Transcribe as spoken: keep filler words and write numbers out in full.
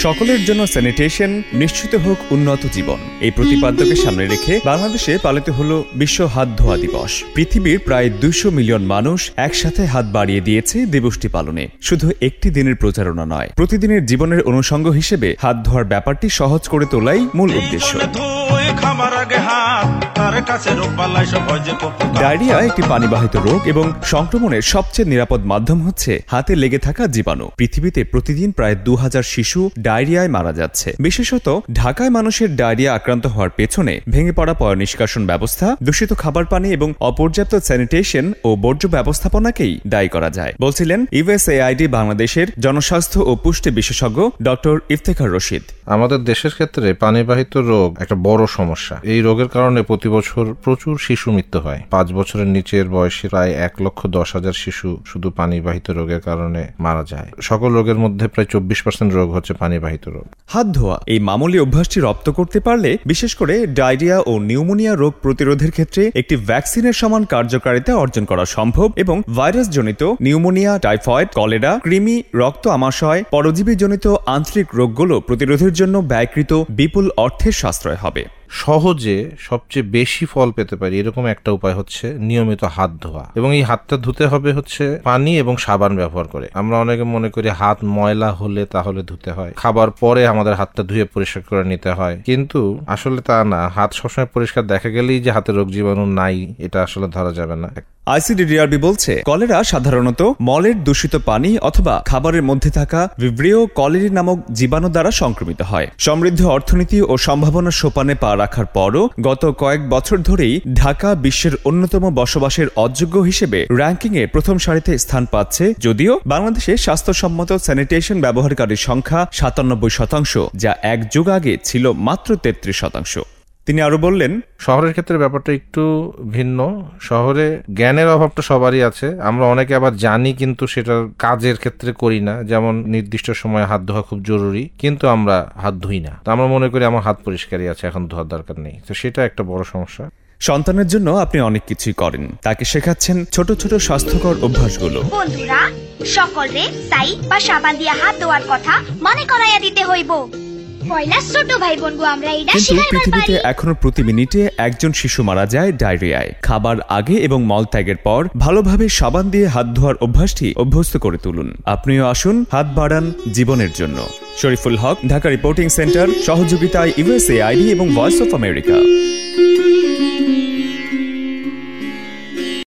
সকলের জন্য স্যানিটেশন, নিশ্চিত হোক উন্নত জীবন, এই প্রতিপাদ্যকে সামনে রেখে বাংলাদেশে পালিত হলো বিশ্ব হাত ধোয়া দিবস। পৃথিবীর প্রায় দুইশো মিলিয়ন মানুষ একসাথে হাত বাড়িয়ে দিয়েছে দিবসটি পালনে। শুধু একটি দিনের প্রচারণা নয়, প্রতিদিনের জীবনের অনুষঙ্গ হিসেবে হাত ধোয়ার ব্যাপারটি সহজ করে তোলাই মূল উদ্দেশ্য। ডায়রিয়া একটি পানিবাহিত রোগ এবং সংক্রমণের সবচেয়ে নিরাপদ মাধ্যম হচ্ছে হাতে লেগে থাকা জীবাণু। পৃথিবীতে প্রতিদিন প্রায় দু হাজার শিশু ডায়রিয়ায় মারা যাচ্ছে। বিশেষত ঢাকায় মানুষের ডায়রিয়া আক্রান্ত হওয়ার পেছনে ভেঙে পড়া পয় নিষ্কাশন ব্যবস্থা, দূষিত খাবার পানি এবং অপর্যাপ্ত স্যানিটেশন ও বর্জ্য ব্যবস্থাপনাকেই দায়ী করা যায়, বলছিলেন ইউএসএআইডি বাংলাদেশের জনস্বাস্থ্য ও পুষ্টি বিশেষজ্ঞ ডক্টর ইফতেখার রশিদ। আমাদের দেশের ক্ষেত্রে পানিবাহিত রোগ একটা বড় সমস্যা। এই রোগের কারণে প্রতি বছর প্রচুর শিশু মৃত্যু হয়। পাঁচ বছরের নিচের বয়সী প্রায় এক লক্ষ দশ হাজার শিশু শুধু পানিবাহিত রোগের কারণে মারা যায়। সকল রোগের মধ্যে প্রায় চব্বিশ পার্সেন্ট রোগ হচ্ছে পানিবাহিত রোগ। হাত ধোয়া এই মামুলি অভ্যাসটি রপ্ত করতে পারলে বিশেষ করে ডায়রিয়া ও নিউমোনিয়া রোগ প্রতিরোধের ক্ষেত্রে একটি ভ্যাকসিনের সমান কার্যকারিতা অর্জন করা সম্ভব এবং ভাইরাসজনিত নিউমোনিয়া, টাইফয়েড, কলেরা, কৃমি, রক্ত আমাশয়, পরজীবীজনিত আন্তরিক রোগগুলো প্রতিরোধের জন্য ব্যয়কৃত বিপুল অর্থের সাশ্রয় হবে। সহজে সবচেয়ে বেশি ফল পেতে পারি এরকম একটা উপায় হচ্ছে নিয়মিত হাত ধোয়া, এবং এই হাতটা ধুতে হবে হচ্ছে পানি এবং সাবান ব্যবহার করে। আমরা অনেকে মনে করি হাত ময়লা হলে তাহলে ধুতে হয়, খাবার পরে আমাদের হাতটা ধুয়ে পরিষ্কার করে নিতে হয়, কিন্তু আসলে তা না। হাত সবসময় পরিষ্কার দেখা গেলেই যে হাতে রোগ জীবাণু নাই এটা আসলে ধরা যাবে না। আইসিডিডিআরবি বলছে, কলেরা সাধারণত মলের দূষিত পানি অথবা খাবারের মধ্যে থাকা ভিব্রিও কলেরি নামক জীবাণু দ্বারা সংক্রমিত হয়। সমৃদ্ধ অর্থনীতি ও সম্ভাবনার সোপানে পা রাখার পরও গত কয়েক বছর ধরেই ঢাকা বিশ্বের অন্যতম বসবাসের অযোগ্য হিসেবে র্যাঙ্কিংয়ে প্রথম সারিতে স্থান পাচ্ছে, যদিও বাংলাদেশে স্বাস্থ্যসম্মত স্যানিটেশন ব্যবহারকারীর সংখ্যা সাতানব্বই শতাংশ, যা এক যুগ আগে ছিল মাত্র তেত্রিশ শতাংশ। তিনি আরো বললেন, শহরের ক্ষেত্রে ব্যাপারটা একটু ভিন্ন। শহরে জ্ঞানের অভাবটা সবারই আছে। আমরা অনেকে আবার জানি কিন্তু সেটার কাজের ক্ষেত্রে করি না। যেমন নির্দিষ্ট সময়ে হাত ধোয়া খুব জরুরি, কিন্তু আমরা হাত ধুই না। তো আমরা মনে করি আমার হাত পরিষ্কারই আছে, এখন ধোয়ার দরকার নেই। তো সেটা একটা বড় সমস্যা। সন্তানের জন্য আপনি অনেক কিছুই করেন, তাকে শেখাচ্ছেন ছোট ছোট স্বাস্থ্যকর অভ্যাসগুলো। বন্ধুরা, সকলে সাই বা সাবান দিয়ে হাত ধোয়ার কথা মনে করাইয়া দিতে হইব। কিন্তু পৃথিবীতে এখনো প্রতি মিনিটে একজন শিশু মারা যায় ডায়রিয়ায়। খাবার আগে এবং মলত্যাগের পর ভালোভাবে সাবান দিয়ে হাত ধোয়ার অভ্যাসটি অভ্যস্ত করে তুলুন। আপনিও আসুন, হাত বাড়ান জীবনের জন্য। শরীফুল হক, ঢাকা রিপোর্টিং সেন্টার, সহযোগিতায় ইউএসএআইডি এবং ভয়েস অফ আমেরিকা।